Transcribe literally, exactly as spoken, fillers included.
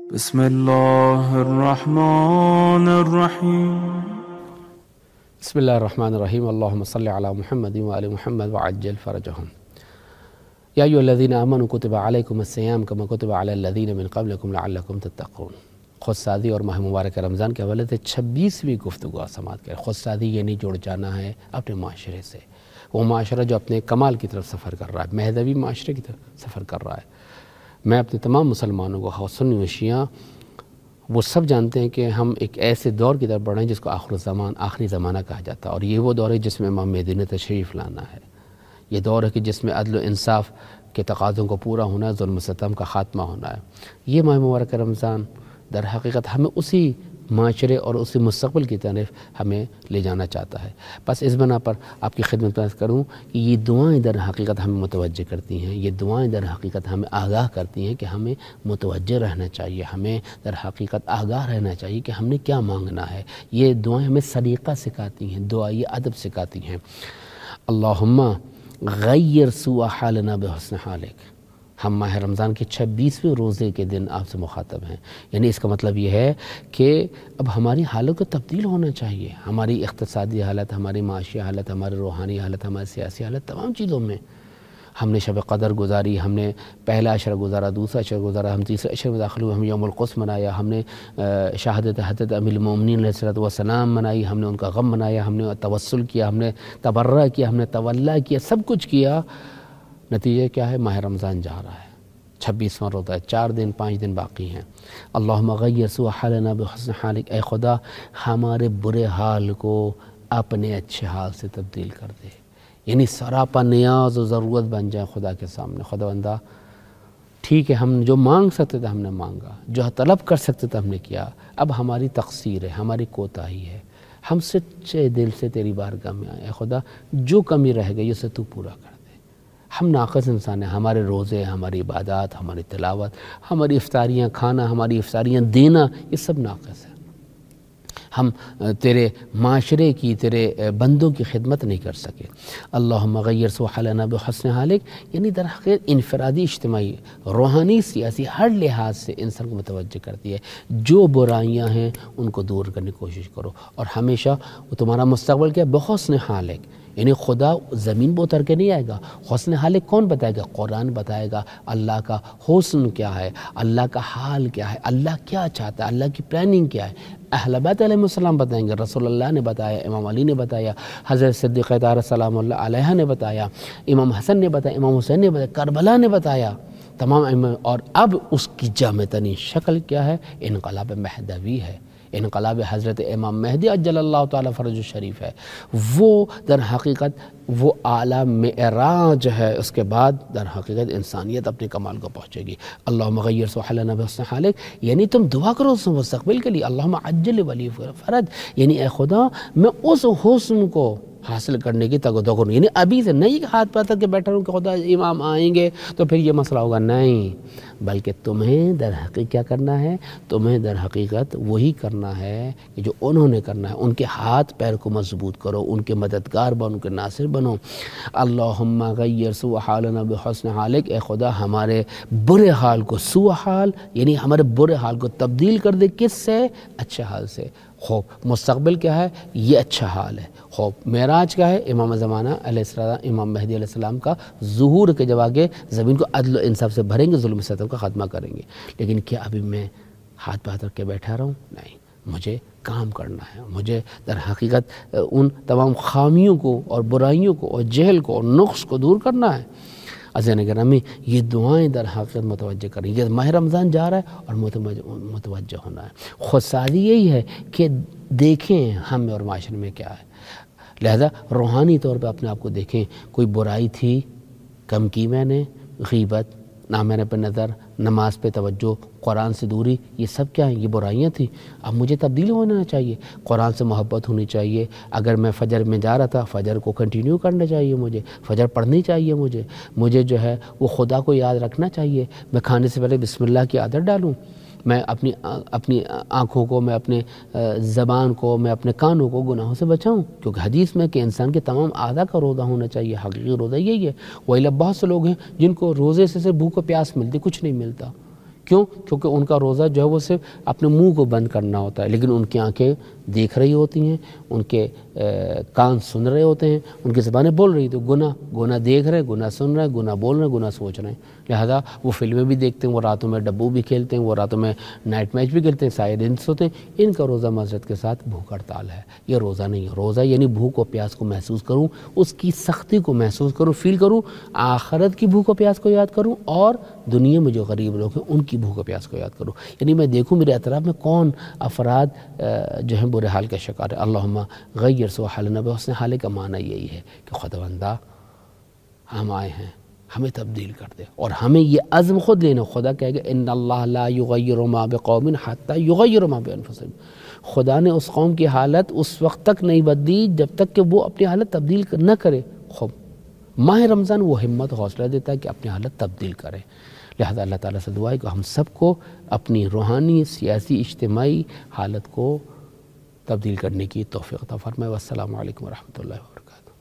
بسم الله الرحمن الرحیم. بسم اللہ الرحمن الرحیم. اللہم صلی علی محمد و آل محمد وعجل فرجہم. یا ایھا الذین آمنوا کتب علیکم الصیام کما کتب علی الذین من قبلکم لعلکم تتقون. خود سازی اور ماہ مبارک رمضان کے حوالے سے چھبیسویں گفتگو سماعت کریں. خود سازی یعنی جوڑ جانا ہے اپنے معاشرے سے، وہ معاشرہ جو اپنے کمال کی طرف سفر کر رہا ہے، مہذبی معاشرے کی طرف سفر کر رہا ہے. میں اپنے تمام مسلمانوں کو، سنی و شیعہ، وہ سب جانتے ہیں کہ ہم ایک ایسے دور کی طرف بڑھ رہے ہیں جس کو آخر الزمان، آخری زمانہ کہا جاتا ہے، اور یہ وہ دور ہے جس میں امام مہدی نے تشریف لانا ہے. یہ دور ہے کہ جس میں عدل و انصاف کے تقاضوں کو پورا ہونا ہے، ظلم و ستم کا خاتمہ ہونا ہے. یہ ماہ مبارک رمضان در حقیقت ہمیں اسی معاشرے اور اسی مستقبل کی طرف ہمیں لے جانا چاہتا ہے. بس اس بنا پر آپ کی خدمت میں عرض کروں کہ یہ دعائیں در حقیقت ہمیں متوجہ کرتی ہیں، یہ دعائیں در حقیقت ہمیں آگاہ کرتی ہیں کہ ہمیں متوجہ رہنا چاہیے، ہمیں در حقیقت آگاہ رہنا چاہیے کہ ہم نے کیا مانگنا ہے. یہ دعائیں ہمیں سلیقہ سکھاتی ہیں، دعائیں ادب سکھاتی ہیں. اللہم غیر سوء حالنا بحسن حالک. ہم ماہ رمضان کے چھبیسویں روزے کے دن آپ سے مخاطب ہیں، یعنی اس کا مطلب یہ ہے کہ اب ہماری حالت کو تبدیل ہونا چاہیے. ہماری اقتصادی حالت، ہماری معاشی حالت، ہماری روحانی حالت، ہماری سیاسی حالت، تمام چیزوں میں ہم نے شب قدر گزاری، ہم نے پہلا عشرہ گزارا، دوسرا عشرہ گزارا، ہم تیسرے عشرے میں داخل ہوئے، ہم یوم القدس منایا، ہم نے شہادت حضرت امیر المومنین علیہ الصلوۃ والسلام منائی، ہم نے ان کا غم منایا، ہم نے توسل کیا، ہم نے تبرع کیا، ہم نے تولا کیا، سب کچھ کیا. نتیجہ کیا ہے؟ ماہ رمضان جا رہا ہے، چھبیسواں روزہ ہے، چار دن پانچ دن باقی ہیں. اللہم غیر سوء حالنا بحسن حالک. اے خدا ہمارے برے حال کو اپنے اچھے حال سے تبدیل کر دے، یعنی سراپا نیاز و ضرورت بن جائے خدا کے سامنے. خدا بندہ ٹھیک ہے، ہم جو مانگ سکتے تھے ہم نے مانگا، جو طلب کر سکتے تھے ہم نے کیا. اب ہماری تقصیر ہے، ہماری کوتاہی ہے، ہم سچے دل سے تیری بارگاہ میں آئے. اے خدا جو کمی رہ گئی اسے تو پورا کر. ہم ناقص انسان ہیں، ہمارے روزے، ہماری عبادات، ہماری تلاوت، ہماری افطاریاں کھانا، ہماری افطاریاں دینا، یہ سب ناقص ہے. ہم تیرے معاشرے کی، تیرے بندوں کی خدمت نہیں کر سکے. اللہم غیر سوء حالنا بحسن حالک، یعنی در حقیقت انفرادی، اجتماعی، روحانی، سیاسی، ہر لحاظ سے انسان کو متوجہ کرتی ہے. جو برائیاں ہیں ان کو دور کرنے کی کوشش کرو، اور ہمیشہ وہ تمہارا مستقبل کیا؟ بحسن حالک. یعنی خدا زمین پہ اتر کے نہیں آئے گا. حسن حالک کون بتائے گا؟ قرآن بتائے گا. اللہ کا حسن کیا ہے، اللہ کا حال کیا ہے، اللہ کیا چاہتا ہے، اللہ کی پلاننگ کیا ہے. اہل بیت علیہ السلام بتائیں گے، رسول اللہ نے بتایا، امام علی نے بتایا، حضرت صدیقہ طاہرہ سلام اللہ علیہ نے بتایا، امام حسن نے بتایا، امام حسین نے بتایا، کربلا نے بتایا، تمام. اور اب اس کی جامع ترین شکل کیا ہے؟ انقلاب مہدوی ہے، انقلاب حضرت امام مہدی عجل اللہ تعالی فرج الشریف ہے. وہ در حقیقت وہ اعلیٰ معراج ہے. اس کے بعد در حقیقت انسانیت اپنے کمال کو پہنچے گی. اللہم غیر سوء حالنا بحسن حالک، یعنی تم دعا کرو اس مستقبل کے لیے. اللہم عجل ولی فرج، یعنی اے خدا میں اس حسن کو حاصل کرنے کی تگ و دو کروں. یعنی ابھی سے نہیں ہاتھ پاتر کے بیٹھا ہوں کہ خدا امام آئیں گے تو پھر یہ مسئلہ ہوگا، نہیں، بلکہ تمہیں در حقیقت کیا کرنا ہے؟ تمہیں در حقیقت وہی کرنا ہے کہ جو انہوں نے کرنا ہے. ان کے ہاتھ پیر کو مضبوط کرو، ان کے مددگار بنو، ان کے ناصر بنو. اللہم غیر سوء حالنا بحسن حالک. اے خدا ہمارے برے حال کو، سوء حال یعنی ہمارے برے حال کو تبدیل کر دے. کس سے؟ اچھے حال سے. خوب مستقبل کیا ہے؟ یہ اچھا حال ہے. خوب معراج کیا ہے؟ امام زمانہ علیہ السلام، امام مہدی علیہ السلام کا ظہور کے جب آگے زمین کو عدل و انصاف سے بھریں گے، ظلم ستم کا خاتمہ کریں گے. لیکن کیا ابھی میں ہاتھ پہ ہاتھ رکھ کے بیٹھا رہوں؟ نہیں، مجھے کام کرنا ہے. مجھے در حقیقت ان تمام خامیوں کو اور برائیوں کو اور جہل کو اور نقص کو دور کرنا ہے. عزیزان گرامی، یہ دعائیں در حقیقت متوجہ کریں. یہ ماہ رمضان جا رہا ہے اور متوجہ ہونا ہے. خود سازی یہی ہے کہ دیکھیں ہم میں اور معاشرے میں کیا ہے. لہذا روحانی طور پہ اپنے آپ کو دیکھیں. کوئی برائی تھی، کم کی میں نے، غیبت، نہ میں نے پہ نظر، نماز پہ توجہ، قرآن سے دوری، یہ سب کیا ہیں؟ یہ برائیاں تھیں. اب مجھے تبدیل ہونا چاہیے، قرآن سے محبت ہونی چاہیے. اگر میں فجر میں جا رہا تھا، فجر کو کنٹینیو کرنا چاہیے، مجھے فجر پڑھنی چاہیے، مجھے مجھے جو ہے وہ خدا کو یاد رکھنا چاہیے. میں کھانے سے پہلے بسم اللہ کی عادت ڈالوں. میں اپنی اپنی آنکھوں کو، میں اپنے زبان کو، میں اپنے کانوں کو گناہوں سے بچاؤں، کیونکہ حدیث میں کہ انسان کے تمام اعضاء کا روزہ ہونا چاہیے. حقیقی روزہ یہی ہے. وہی بہت سے لوگ ہیں جن کو روزے سے صرف بھوک و پیاس ملتی، کچھ نہیں ملتا. کیوں؟ کیونکہ ان کا روزہ جو ہے وہ صرف اپنے منہ کو بند کرنا ہوتا ہے، لیکن ان کی آنکھیں دیکھ رہی ہوتی ہیں، ان کے کان سن رہے ہوتے ہیں، ان کی زبانیں بول رہی، تو گناہ گناہ دیکھ رہے، گناہ سن رہے، گناہ بول رہے، گناہ سوچ رہے ہیں، لہذا وہ فلمیں بھی دیکھتے ہیں، وہ راتوں میں ڈبو بھی کھیلتے ہیں، وہ راتوں میں نائٹ میچ بھی کھیلتے ہیں، سائے دن سوتے ہیں، ان کا روزہ معذرت کے ساتھ بھوک ہڑتال ہے، یہ روزہ نہیں ہے۔ روزہ یعنی بھوک و پیاس کو محسوس کروں، اس کی سختی کو محسوس کروں، فیل کروں، آخرت کی بھوک و پیاس کو یاد کروں، اور دنیا میں جو غریب لوگ ہیں ان کی بھوک و پیاس کو یاد کروں، یعنی میں دیکھوں میرے اطراف میں کون افراد جو ہیں برے حال کا شکار ہے۔ اللہم غیر سوء حالنا بحسن حال کا معنی یہی ہے کہ خداوندہ ہم آئے ہیں، ہمیں تبدیل کر دے، اور ہمیں یہ عزم خود لینا۔ خدا کہے گا ان اللہ لا یغیر ما بقوم حتی یغیر ما بانفسہم، خدا نے اس قوم کی حالت اس وقت تک نہیں بدلی جب تک کہ وہ اپنی حالت تبدیل نہ کرے۔ خوب ماہ رمضان وہ ہمت حوصلہ دیتا ہے کہ اپنی حالت تبدیل کرے، لہذا اللہ تعالیٰ سے دعا ہے کہ ہم سب کو اپنی روحانی، سیاسی، اجتماعی حالت کو تبدیل کرنے کی توفیق عطا فرمائے۔ والسلام علیکم ورحمۃ اللہ وبرکاتہ۔